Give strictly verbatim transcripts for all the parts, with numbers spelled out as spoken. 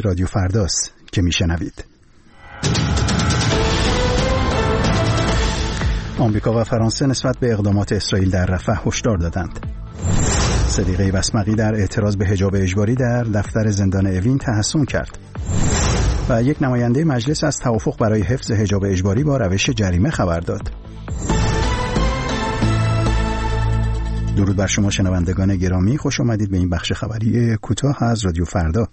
رادیو فرداست که میشنوید. آمریکا و فرانسه نسبت به اقدامات اسرائیل در رفح هشدار دادند. صدیقه وسمقی در اعتراض به حجاب اجباری در دفتر زندان اوین تحسن کرد. و یک نماینده مجلس از توافق برای حفظ حجاب اجباری با روش جریمه خبر داد. درود بر شما شنوندگان گرامی، خوش آمدید به این بخش خبری کوتاه از رادیو فردا.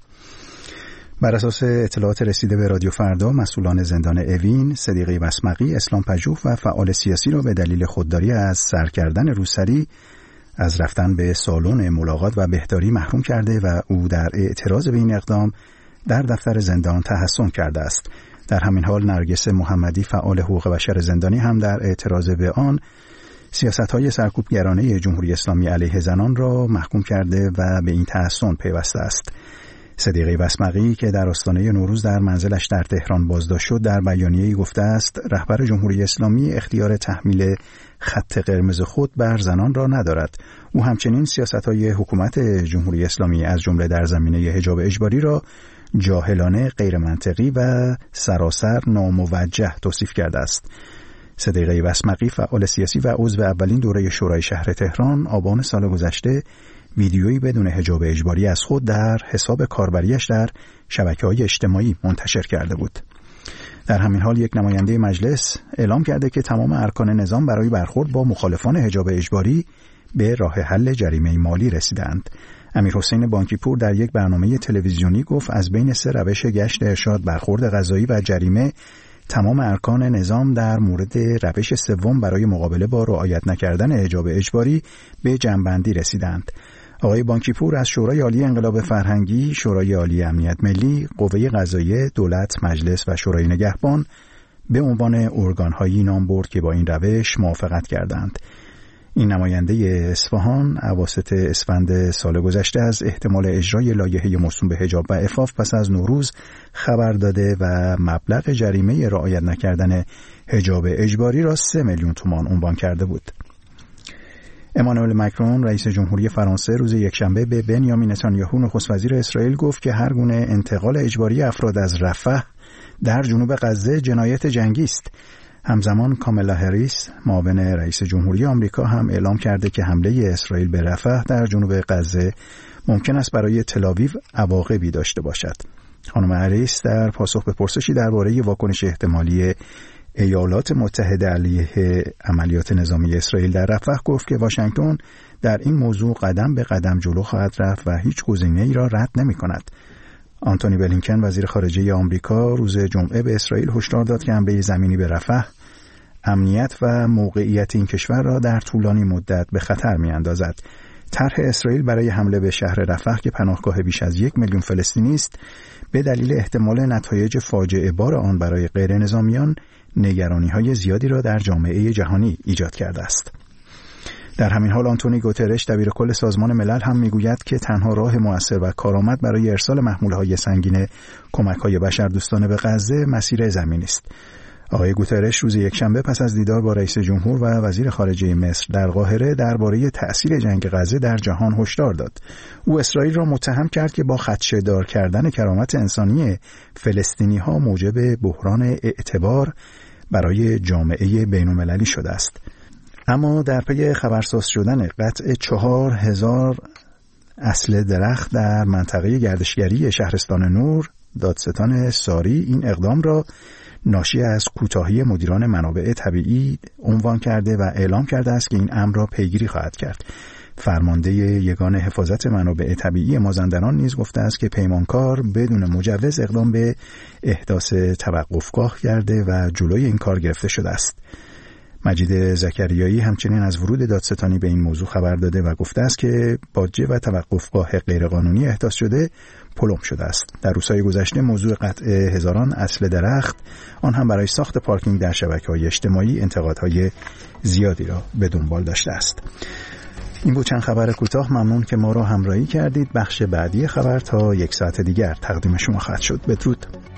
بر اساس اطلاعات رسیده به رادیو فردا، مسئولان زندان اوین صدیقه وسمقی، اسلام پژوه و فعال سیاسی را به دلیل خودداری از سر کردن روسری از رفتن به سالن ملاقات و بهداری محروم کرده و او در اعتراض به این اقدام در دفتر زندان تحسن کرده است. در همین حال نرگس محمدی، فعال حقوق بشر زندانی، هم در اعتراض به آن سیاست‌های سرکوبگرانه جمهوری اسلامی علیه زنان را محکوم کرده و به این تحسن پیوسته است. صدیقه وسمقی که در آستانه نوروز در منزلش در تهران بازداشت شد، در بیانیه‌ای گفته است رهبر جمهوری اسلامی اختیار تحمیل خط قرمز خود بر زنان را ندارد. او همچنین سیاست‌های حکومت جمهوری اسلامی از جمله در زمینه حجاب اجباری را جاهلانه، غیر منطقی و سراسر ناموجه توصیف کرده است. صدیقه وسمقی، فعال سیاسی و عضو اولین دوره شورای شهر تهران، آبان سال گذشته ویدیویی بدون حجاب اجباری از خود در حساب کاربریش در شبکه‌های اجتماعی منتشر کرده بود. در همین حال یک نماینده مجلس اعلام کرده که تمام ارکان نظام برای برخورد با مخالفان حجاب اجباری به راه حل جریمه مالی رسیدند. امیرحسین بانکیپور در یک برنامه تلویزیونی گفت از بین سه روش گشت ارشاد، برخورد قضایی و جریمه، تمام ارکان نظام در مورد روش سوم برای مقابله با رعایت نکردن حجاب اجباری به جمع‌بندی رسیدند. آقای بانکیپور از شورای عالی انقلاب فرهنگی، شورای عالی امنیت ملی، قوه قضاییه، دولت، مجلس و شورای نگهبان به عنوان ارگان‌هایی نام برد که با این روش موافقت کردند. این نماینده اصفهان اواسط اسفند سال گذشته از احتمال اجرای لایحه موسوم به حجاب و عفاف پس از نوروز خبر داده و مبلغ جریمه رعایت نکردن حجاب اجباری را سه میلیون تومان عنوان کرده بود. امانوئل مکرون، رئیس جمهوری فرانسه، روز یکشنبه به بنیامین نتانیاهو، نخست وزیر اسرائیل، گفت که هر گونه انتقال اجباری افراد از رفح در جنوب غزه جنایت جنگی است. همزمان کامالا هریس، معاون رئیس جمهوری آمریکا، هم اعلام کرده که حمله اسرائیل به رفح در جنوب غزه ممکن است برای تل‌آویو عواقبی داشته باشد. خانم هریس در پاسخ به پرسشی درباره واکنش احتمالی ایالات متحده علیه عملیات نظامی اسرائیل در رفح گفت که واشنگتن در این موضوع قدم به قدم جلو خواهد رفت و هیچ گزینه‌ای را رد نمی‌کند. آنتونی بلینکن، وزیر خارجه آمریکا، روز جمعه به اسرائیل هشدار داد که حمله زمینی به رفح امنیت و موقعیت این کشور را در طولانی مدت به خطر می‌اندازد. طرح اسرائیل برای حمله به شهر رفح که پناهگاه بیش از یک میلیون فلسطینی است، به دلیل احتمال نتایج فاجعه بار آن برای غیر نظامیان نگرانی‌های زیادی را در جامعه جهانی ایجاد کرده است. در همین حال آنتونی گوترش، دبیرکل سازمان ملل، هم میگوید که تنها راه مؤثر و کارآمد برای ارسال محموله‌های سنگین کمک‌های بشردوستانه به غزه مسیر زمینی است. آقای گوترش روز یکشنبه پس از دیدار با رئیس جمهور و وزیر خارجه مصر در قاهره درباره تأثیر جنگ غزه در جهان هشدار داد. او اسرائیل را متهم کرد که با خدشه‌دار کردن کرامت انسانی فلسطینی‌ها موجب بحران اعتبار برای جامعه بین‌المللی شده است. اما در پی خبرساز شدن قطع چهار هزار اصل درخت در منطقه گردشگری شهرستان نور، دادستان ساری این اقدام را ناشی از کوتاهی مدیران منابع طبیعی عنوان کرده و اعلام کرده است که این امر را پیگیری خواهد کرد. فرمانده یگان حفاظت منابع طبیعی مازندران نیز گفته است که پیمانکار بدون مجوز اقدام به احداث توقفگاه کرده و جلوی این کار گرفته شده است. مجید زکریایی همچنین از ورود دادستانی به این موضوع خبر داده و گفته است که باجه و توقفگاه غیرقانونی احداث شده پلم شده است. در روزهای گذشته موضوع قطع هزاران اصل درخت، آن هم برای ساخت پارکینگ در شبکه‌های اجتماعی، انتقادهای زیادی را به دنبال داشته است. این بود چند خبر کوتاه. ممنون که ما را همراهی کردید. بخش بعدی خبر تا یک ساعت دیگر تقدیم شما خواهد شد. بدرود.